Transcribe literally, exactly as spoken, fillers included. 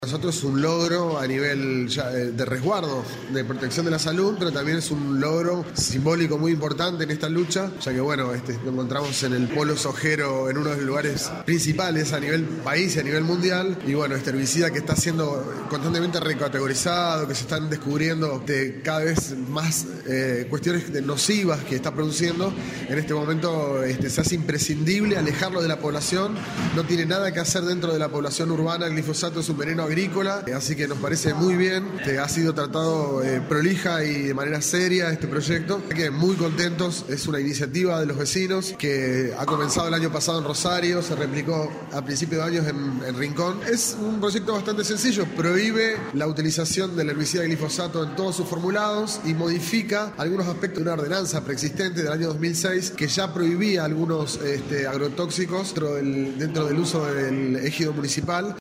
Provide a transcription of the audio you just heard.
Nosotros es un logro a nivel ya de resguardo, de protección de la salud, pero también es un logro simbólico muy importante en esta lucha, ya que bueno, este, nos encontramos en el polo sojero, en uno de los lugares principales a nivel país y a nivel mundial, y bueno, este herbicida que está siendo constantemente recategorizado, que se están descubriendo de cada vez más eh, cuestiones nocivas que está produciendo, en este momento este, se hace imprescindible alejarlo de la población, no tiene nada que hacer dentro de la población urbana, el glifosato es un veneno agrícola, así que nos parece muy bien, este, ha sido tratado eh, prolija y de manera seria este proyecto, que muy contentos, es una iniciativa de los vecinos que ha comenzado el año pasado en Rosario, se replicó a principios de años en, en Rincón. Es un proyecto bastante sencillo, prohíbe la utilización del herbicida glifosato en todos sus formulados y modifica algunos aspectos de una ordenanza preexistente del año dos mil seis que ya prohibía algunos este, agrotóxicos dentro del, dentro del uso del ejido municipal.